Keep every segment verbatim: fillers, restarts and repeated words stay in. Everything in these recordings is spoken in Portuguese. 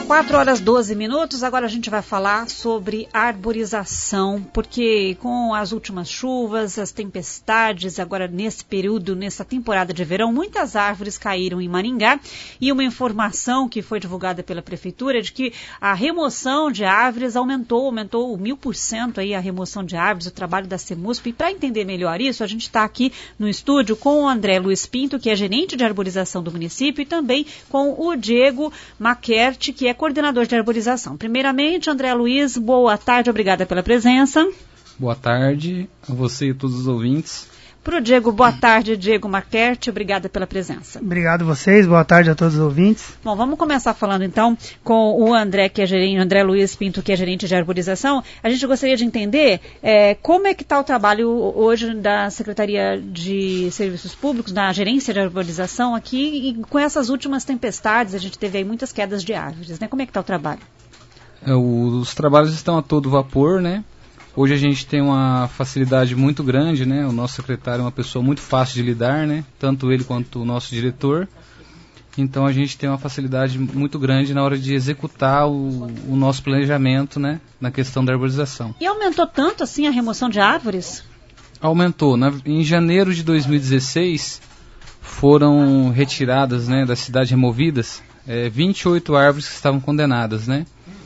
quatro horas e doze minutos, agora a gente vai falar sobre arborização, porque com as últimas chuvas, as tempestades, agora nesse período, nessa temporada de verão, muitas árvores caíram em Maringá, e uma informação que foi divulgada pela Prefeitura é de que a remoção de árvores aumentou, aumentou mil por cento aí a remoção de árvores, o trabalho da CEMUSP. E para entender melhor isso, a gente está aqui no estúdio com o André Luiz Pinto, que é gerente de arborização do município, e também com o Diego Maquerte, que é coordenador de arborização. Primeiramente, André Luiz, boa tarde, obrigada pela presença. Boa tarde a você e todos os ouvintes. Para o Diego, boa tarde, Diego Maquerte, obrigada pela presença. Obrigado a vocês, boa tarde a todos os ouvintes. Bom, vamos começar falando então com o André, que é gerente, André Luiz Pinto, que é gerente de arborização. A gente gostaria de entender é, como é que está o trabalho hoje da Secretaria de Serviços Públicos, da gerência de arborização aqui, e com essas últimas tempestades, a gente teve aí muitas quedas de árvores, né? Como é que está o trabalho? É, os trabalhos estão a todo vapor, né? Hoje a gente tem uma facilidade muito grande, né? O nosso secretário é uma pessoa muito fácil de lidar, né? Tanto ele quanto o nosso diretor. Então a gente tem uma facilidade muito grande na hora de executar o, o nosso planejamento, né? Na questão da arborização. E aumentou tanto assim a remoção de árvores? Aumentou. Na, em janeiro de dois mil e dezesseis foram retiradas, né, da cidade, removidas, é, vinte e oito árvores que estavam condenadas, né?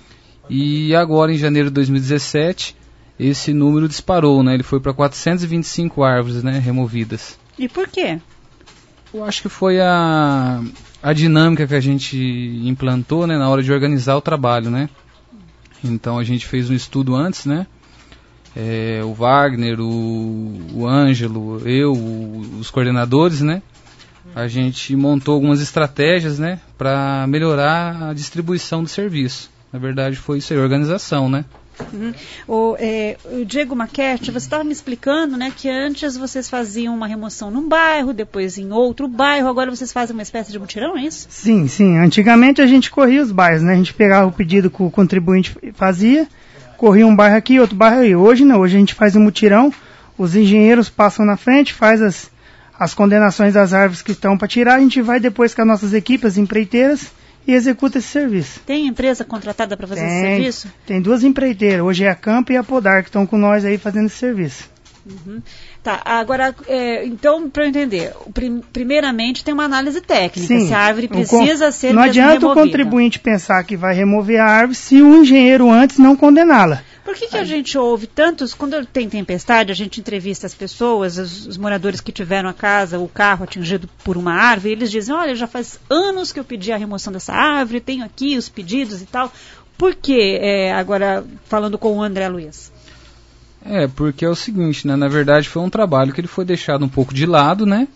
E agora em janeiro de dois mil e dezessete... esse número disparou, né? Ele foi para quatrocentas e vinte e cinco árvores, né, removidas. E por quê? Eu acho que foi a, a dinâmica que a gente implantou, né, na hora de organizar o trabalho, né? Então a gente fez um estudo antes, né? É, o Wagner, o, o Ângelo, eu, o, os coordenadores, né? A gente montou algumas estratégias, né, para melhorar a distribuição do serviço. Na verdade foi isso aí, organização, né? Uhum. O, é, o Diego Maquerte, você estava me explicando, né, que antes vocês faziam uma remoção num bairro, depois em outro bairro, agora vocês fazem uma espécie de mutirão, é isso? Sim, sim. Antigamente a gente corria os bairros, né? A gente pegava o pedido que o contribuinte fazia, corria um bairro aqui, outro bairro aí. Hoje não, hoje a gente faz um mutirão, os engenheiros passam na frente, faz as, as condenações das árvores que estão para tirar, a gente vai depois com as nossas equipes empreiteiras e executa esse serviço. Tem empresa contratada para fazer tem, esse serviço? Tem duas empreiteiras, hoje é a Campo e a Podar, que estão com nós aí fazendo esse serviço. Uhum. Tá, agora, é, então, para eu entender, prim, primeiramente tem uma análise técnica, Sim, se a árvore precisa con- ser Não adianta removida. o contribuinte pensar que vai remover a árvore se o engenheiro antes não condená-la. Por que, que a gente ouve tantos, quando tem tempestade, a gente entrevista as pessoas, os, os moradores que tiveram a casa, o carro atingido por uma árvore, e eles dizem, olha, já faz anos que eu pedi a remoção dessa árvore, tenho aqui os pedidos e tal. Por que, é, agora, falando com o André Luiz? É, porque é o seguinte, né, na verdade foi um trabalho que ele foi deixado um pouco de lado, né,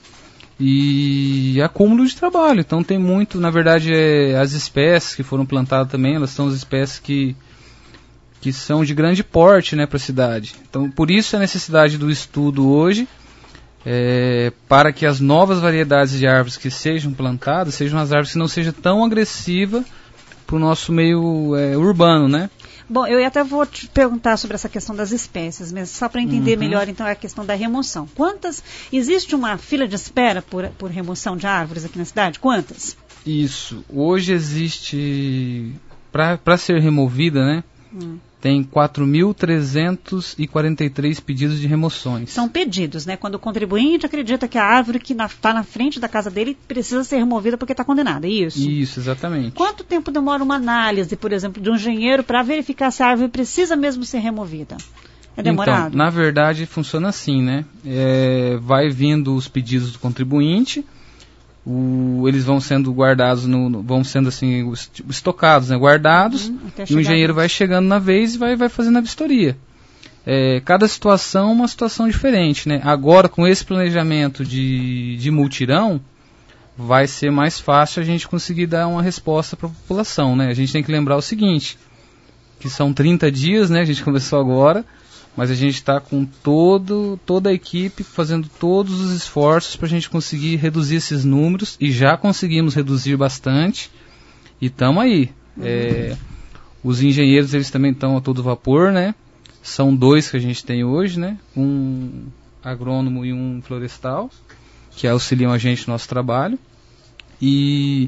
e acúmulo de trabalho. Então tem muito, na verdade, é, as espécies que foram plantadas também, elas são as espécies que... que são de grande porte, né, para a cidade. Então, por isso a necessidade do estudo hoje, é, para que as novas variedades de árvores que sejam plantadas, sejam as árvores que não sejam tão agressivas para o nosso meio é, urbano, né? Bom, eu até vou te perguntar sobre essa questão das espécies, mas só para entender uhum. melhor, então, a questão da remoção. Quantas, existe uma fila de espera por, por remoção de árvores aqui na cidade? Quantas? Isso, hoje existe, para ser removida, né, hum. tem quatro mil trezentos e quarenta e três pedidos de remoções. São pedidos, né? Quando o contribuinte acredita que a árvore que está na, na frente da casa dele precisa ser removida porque está condenada, é isso? Isso, exatamente. Quanto tempo demora uma análise, por exemplo, de um engenheiro para verificar se a árvore precisa mesmo ser removida? É demorado? Então, na verdade, funciona assim, né? É, vai vindo os pedidos do contribuinte, O, eles vão sendo guardados, no, no, vão sendo assim, estocados, né, guardados, uhum, e o engenheiro vai chegando na vez e vai, vai fazendo a vistoria. É, cada situação é uma situação diferente, né? Agora, com esse planejamento de, de multirão, vai ser mais fácil a gente conseguir dar uma resposta para a população, né? A gente tem que lembrar o seguinte, que são trinta dias, né? A gente começou agora, mas a gente está com todo, toda a equipe fazendo todos os esforços para a gente conseguir reduzir esses números, e já conseguimos reduzir bastante, e estamos aí. Uhum. É, os engenheiros, eles também estão a todo vapor, né? São dois que a gente tem hoje, né? Um agrônomo e um florestal, que auxiliam a gente no nosso trabalho. E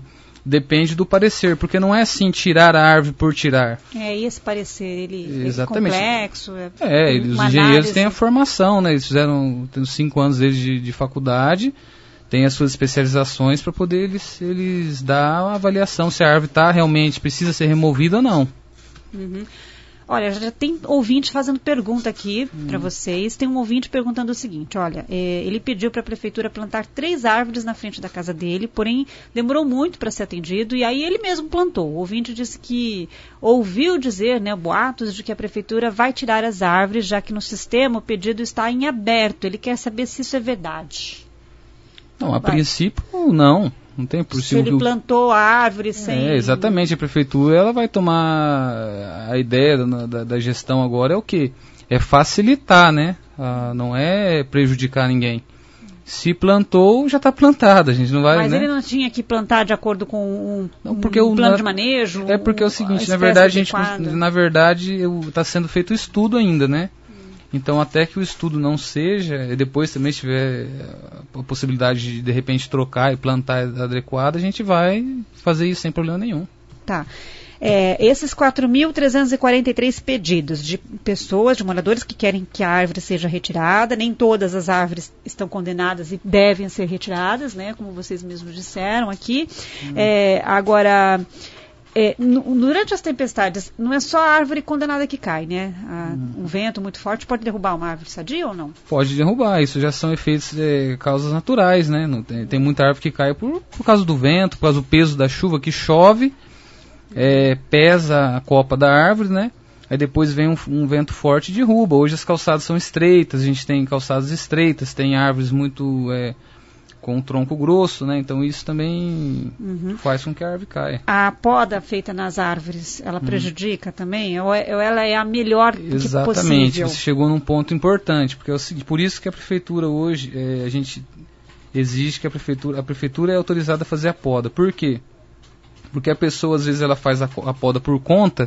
depende do parecer, porque não é assim tirar a árvore por tirar. É, e esse parecer, ele Exatamente. é complexo? É, é eles, os engenheiros têm a formação, né? Eles fizeram tem cinco anos deles de, de faculdade, têm as suas especializações para poder eles, eles dar uma avaliação se a árvore tá, realmente precisa ser removida ou não. Uhum. Olha, já tem ouvinte fazendo pergunta aqui hum. para vocês. Tem um ouvinte perguntando o seguinte, olha, é, ele pediu para a prefeitura plantar três árvores na frente da casa dele, porém demorou muito para ser atendido e aí ele mesmo plantou. O ouvinte disse que ouviu dizer, né, boatos de que a prefeitura vai tirar as árvores, já que no sistema o pedido está em aberto. Ele quer saber se isso é verdade. Não, a vai. princípio não. Não tem por Se ele plantou a árvore sem... É, exatamente, a prefeitura ela vai tomar a ideia da, da, da gestão agora é o quê? É facilitar, né? Ah, não é prejudicar ninguém. Se plantou, já está plantado, a gente não vai... Mas né? ele não tinha que plantar de acordo com um, não, porque um o, plano na, de manejo? É porque é o seguinte, na verdade, a gente, na verdade, está sendo feito estudo ainda, né? Então, até que o estudo não seja, e depois também tiver a possibilidade de, de repente, trocar e plantar adequado, a gente vai fazer isso sem problema nenhum. Tá. É, esses quatro mil trezentos e quarenta e três pedidos de pessoas, de moradores que querem que a árvore seja retirada, nem todas as árvores estão condenadas e devem ser retiradas, né, como vocês mesmos disseram aqui. Hum. É, agora... É, no, durante as tempestades, não é só a árvore condenada que cai, né? A, hum. Um vento muito forte pode derrubar uma árvore sadia ou não? Pode derrubar, isso já são efeitos, é, causas naturais, né? Não tem, tem muita árvore que cai por, por causa do vento, por causa do peso da chuva que chove, é, pesa a copa da árvore, né? Aí depois vem um, um vento forte e derruba. Hoje as calçadas são estreitas, a gente tem calçadas estreitas, tem árvores muito... É, com um tronco grosso, né? Então isso também uhum. faz com que a árvore caia. A poda feita nas árvores, ela uhum. prejudica também? Ou, é, ou ela é a melhor que possível? Exatamente, você chegou num ponto importante, porque é o, por isso que a prefeitura hoje, é, a gente exige que a prefeitura, a prefeitura é autorizada a fazer a poda. Por quê? Porque a pessoa, às vezes, ela faz a, a poda por conta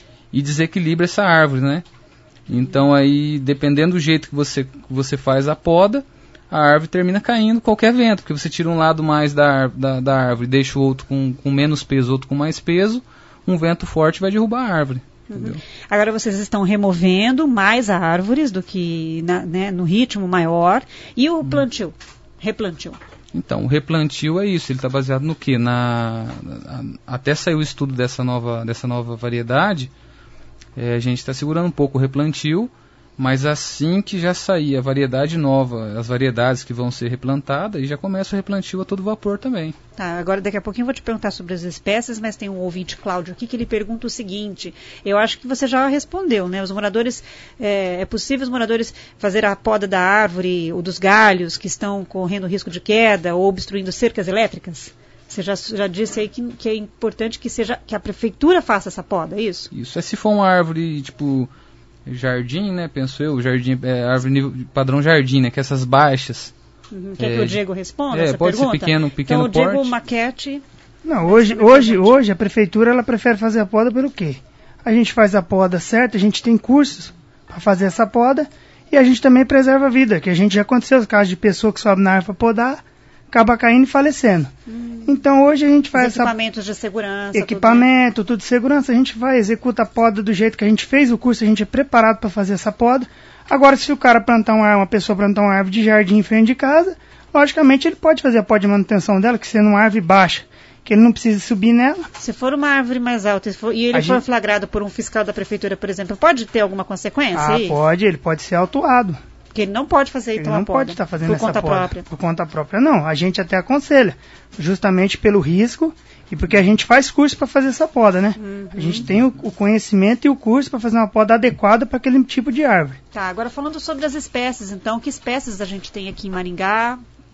e desequilibra essa árvore, né? Então aí, dependendo do jeito que você, que você faz a poda, a árvore termina caindo qualquer vento, porque você tira um lado mais da, da, da árvore e deixa o outro com, com menos peso, outro com mais peso, um vento forte vai derrubar a árvore. Uhum. Agora vocês estão removendo mais árvores do que na, né, no ritmo maior. E o plantio? Replantio? Então, o replantio é isso, ele está baseado no quê? Na, na, até sair o estudo dessa nova, dessa nova variedade, é, a gente está segurando um pouco o replantio, mas assim que já sair a variedade nova, as variedades que vão ser replantadas, e já começa o replantio a todo vapor também. Tá, agora daqui a pouquinho eu vou te perguntar sobre as espécies, mas tem um ouvinte, Cláudio, aqui que ele pergunta o seguinte, eu acho que você já respondeu, né? Os moradores, é, é possível os moradores fazer a poda da árvore ou dos galhos que estão correndo risco de queda ou obstruindo cercas elétricas? Você já, já disse aí que, que é importante que, seja, que a prefeitura faça essa poda, é isso? Isso, é se for uma árvore, tipo... jardim, né, penso eu, jardim, é, árvore nível, padrão jardim, né, que essas baixas. Uhum. Quer é, que o Diego responda é, essa pode pergunta? Ser pequeno, pequeno então, porte. o Diego Maquete... Não, hoje, hoje, hoje a prefeitura ela prefere fazer a poda pelo quê? A gente faz a poda certa, a gente tem cursos para fazer essa poda e a gente também preserva a vida, que a gente já aconteceu os casos de pessoa que sobe na árvore para podar, acaba caindo e falecendo. Hum. Então hoje a gente faz Os equipamentos essa... de segurança. Equipamento, tudo, tudo de segurança, a gente vai, executa a poda do jeito que a gente fez o curso, a gente é preparado para fazer essa poda. Agora, se o cara plantar uma, uma pessoa plantar uma árvore de jardim em frente de casa, logicamente ele pode fazer a poda de manutenção dela, que sendo uma árvore baixa, que ele não precisa subir nela. Se for uma árvore mais alta e, for, e ele a for gente... flagrado por um fiscal da prefeitura, por exemplo, pode ter alguma consequência? Ah, aí? pode, ele pode ser autuado. Porque ele não pode fazer ele então não a poda pode estar fazendo por essa conta poda própria. Por conta própria, não. A gente até aconselha, justamente pelo risco e porque a gente faz curso para fazer essa poda, né? Uhum. A gente tem o, o conhecimento e o curso para fazer uma poda adequada para aquele tipo de árvore. Tá, agora falando sobre as espécies, então, que espécies a gente tem aqui em Maringá?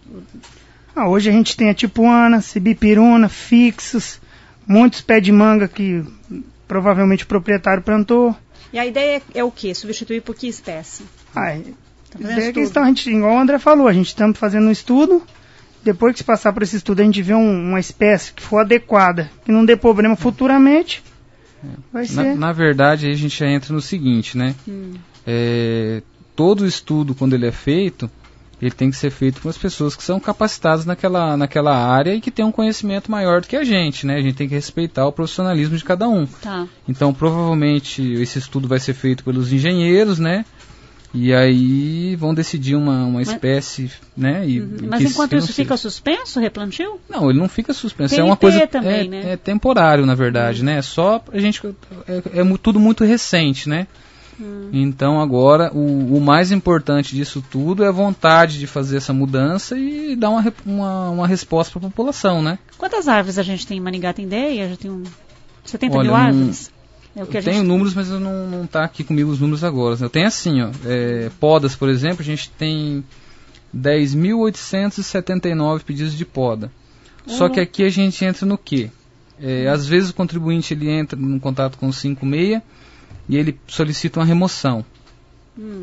Ah, hoje a gente tem a tipuana, cibipiruna, fixos, muitos pés de manga que provavelmente o proprietário plantou. E a ideia é, é o quê? Substituir por que espécie? Ah, é questão, a gente, igual o André falou, a gente está fazendo um estudo, depois que se passar por esse estudo a gente vê um, uma espécie que for adequada, que não dê problema futuramente, é. vai na, ser... Na verdade, aí a gente já entra no seguinte, né? Hum. É, todo estudo, quando ele é feito, ele tem que ser feito com as pessoas que são capacitadas naquela, naquela área e que têm um conhecimento maior do que a gente, né? A gente tem que respeitar o profissionalismo de cada um. Tá. Então, provavelmente, esse estudo vai ser feito pelos engenheiros, né? E aí vão decidir uma, uma espécie, mas, né? E, uhum. Mas enquanto isso fica suspenso, o replantio? Não, ele não fica suspenso. Tem é uma coisa também, é, né? é temporário, na verdade, uhum. né? Só a gente é, é tudo muito recente, né? Hum. Então agora o, o mais importante disso tudo é a vontade de fazer essa mudança e dar uma, uma, uma resposta para a população, né? Quantas árvores a gente tem em Maringá? Tem ideia? Já tem um setenta Olha, mil árvores? É o que eu a gente tenho números, mas eu não, não tá aqui comigo os números agora. Eu tenho assim, ó, é, podas, por exemplo, a gente tem dez mil oitocentos e setenta e nove pedidos de poda. Uhum. Só que aqui a gente entra no quê? É, às vezes o contribuinte ele entra em contato com o cinquenta e seis e ele solicita uma remoção. Hum.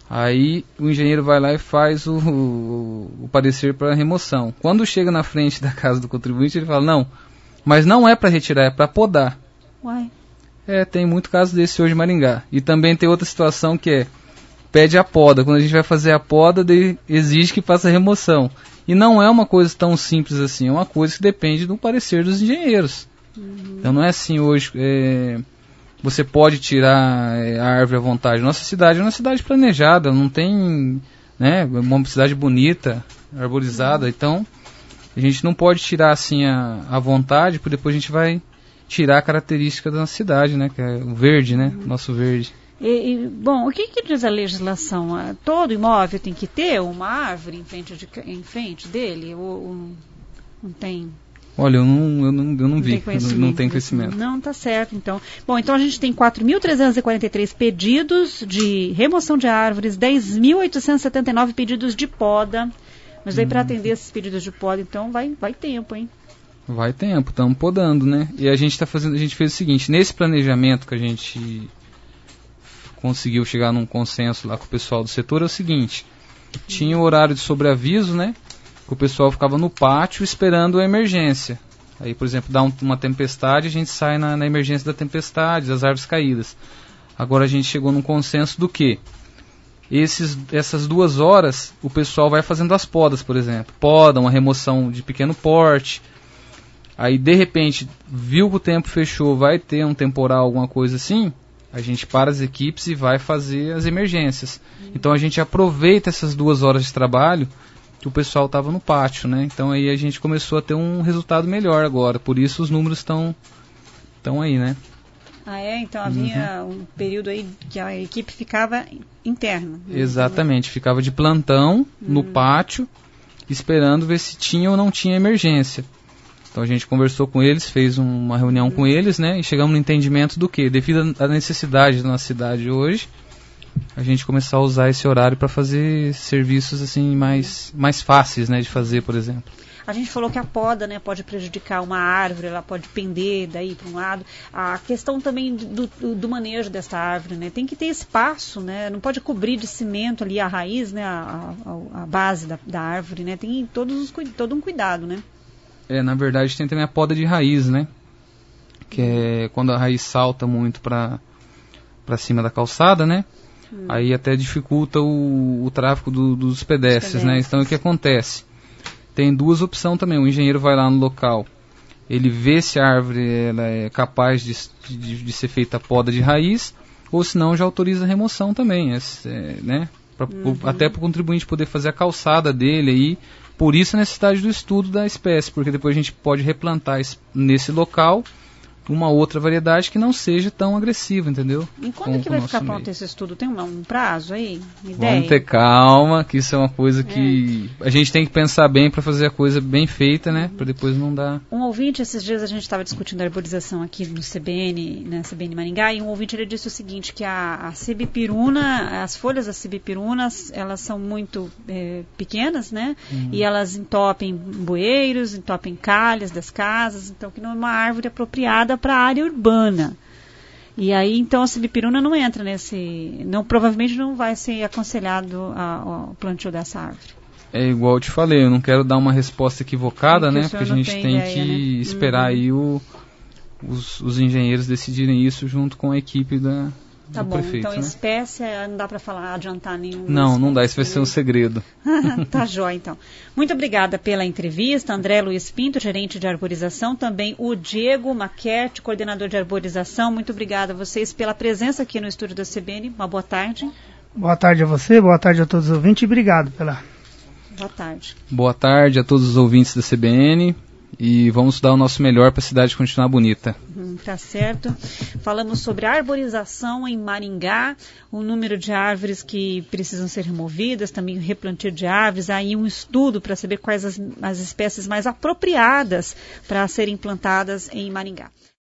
Aí o engenheiro vai lá e faz o, o, o parecer para remoção. Quando chega na frente da casa do contribuinte, ele fala, não, mas não é para retirar, é para podar. Uai. É, tem muito caso desse hoje em Maringá. E também tem outra situação que é, pede a poda. Quando a gente vai fazer a poda, ele exige que faça a remoção. E não é uma coisa tão simples assim, é uma coisa que depende do parecer dos engenheiros. Uhum. Então não é assim hoje... É, você pode tirar é, a árvore à vontade. Nossa cidade é uma cidade planejada, não tem, né, uma cidade bonita, arborizada, então a gente não pode tirar assim a, a vontade, porque depois a gente vai tirar a característica da nossa cidade, né, que é o verde, né, uhum. nosso verde. E, e, bom, o que, que diz a legislação? Todo imóvel tem que ter uma árvore em frente, de, em frente dele? Ou, ou não tem... Olha, eu não, eu não, eu não, não vi, tem eu não, não tenho conhecimento. Não, tá certo, então. Bom, então a gente tem quatro mil trezentos e quarenta e três pedidos de remoção de árvores, dez mil oitocentos e setenta e nove pedidos de poda. Mas aí hum. para atender esses pedidos de poda, então vai, vai tempo, hein? Vai tempo, estamos podando, né? E a gente tá fazendo, a gente fez o seguinte, nesse planejamento que a gente conseguiu chegar num consenso lá com o pessoal do setor, é o seguinte, tinha o horário de sobreaviso, né? O pessoal ficava no pátio esperando a emergência. Aí, por exemplo, dá um, uma tempestade, a gente sai na, na emergência da tempestade, das árvores caídas. Agora a gente chegou num consenso do que? Esses, essas duas horas, o pessoal vai fazendo as podas, por exemplo. Poda, uma remoção de pequeno porte. Aí, de repente, viu que o tempo fechou, vai ter um temporal, alguma coisa assim, a gente para as equipes e vai fazer as emergências. Uhum. Então a gente aproveita essas duas horas de trabalho que o pessoal estava no pátio, né? Então aí a gente começou a ter um resultado melhor agora, por isso os números estão estão aí, né? Ah, é? Então havia uhum. um período aí que a equipe ficava interna. Né? Exatamente, ficava de plantão uhum. no pátio, esperando ver se tinha ou não tinha emergência. Então a gente conversou com eles, fez um, uma reunião uhum. com eles, né? E chegamos no entendimento do que, devido à necessidade da nossa cidade hoje, a gente começar a usar esse horário para fazer serviços assim mais, mais fáceis, né, de fazer, por exemplo. A gente falou que a poda, né, pode prejudicar uma árvore, ela pode pender daí para um lado. A questão também do, do, do manejo dessa árvore, né, tem que ter espaço, né, não pode cobrir de cimento ali a raiz, né, a, a, a base da, da árvore, né, tem todos os, todo um cuidado, né. É, na verdade tem também a poda de raiz, né, que é quando a raiz salta muito para para cima da calçada, né. Hum. Aí até dificulta o, o tráfego do, dos pedestres, pedestres, né? Então o que acontece? Tem duas opções também. O engenheiro vai lá no local, ele vê se a árvore ela é capaz de, de, de ser feita a poda de raiz, ou se não já autoriza a remoção também, é, né? Pra, uhum. Até para o contribuinte poder fazer a calçada dele aí. Por isso a necessidade do estudo da espécie, porque depois a gente pode replantar nesse local uma outra variedade que não seja tão agressiva, entendeu? E quando com, que vai ficar pronto meio. Esse estudo? Tem um, um prazo aí? Uma ideia? Vamos ter calma, que isso é uma coisa que é. a gente tem que pensar bem para fazer a coisa bem feita, né? Uhum. Para depois não dar... Um ouvinte, esses dias a gente estava discutindo a arborização aqui no C B N, na C B N Maringá, e um ouvinte ele disse o seguinte, que a, a sibipiruna, as folhas das sibipirunas, elas são muito é, pequenas, né? Uhum. E elas entopem bueiros, entopem calhas das casas, então que não é uma árvore apropriada para a área urbana. E aí, então, a sibipiruna não entra nesse... Não, provavelmente não vai ser aconselhado o plantio dessa árvore. É igual eu te falei, eu não quero dar uma resposta equivocada, é né? Porque a gente tem, tem ideia, que né? esperar uhum. aí o, os, os engenheiros decidirem isso junto com a equipe da, Tá do bom, prefeito. então né? espécie não dá para falar, adiantar nenhum. Não, não dá, isso vai ser um segredo. Tá jóia, então. Muito obrigada pela entrevista, André Luiz Pinto, gerente de arborização, também o Diego Maquete, coordenador de arborização. Muito obrigada a vocês pela presença aqui no estúdio da C B N. Uma boa tarde. Boa tarde a você, boa tarde a todos os ouvintes e obrigado pela... Boa tarde. Boa tarde a todos os ouvintes da C B N. E vamos dar o nosso melhor para a cidade continuar bonita. Hum, tá certo. Falamos sobre arborização em Maringá, o número de árvores que precisam ser removidas, também o replantio de árvores, aí um estudo para saber quais as, as espécies mais apropriadas para serem plantadas em Maringá.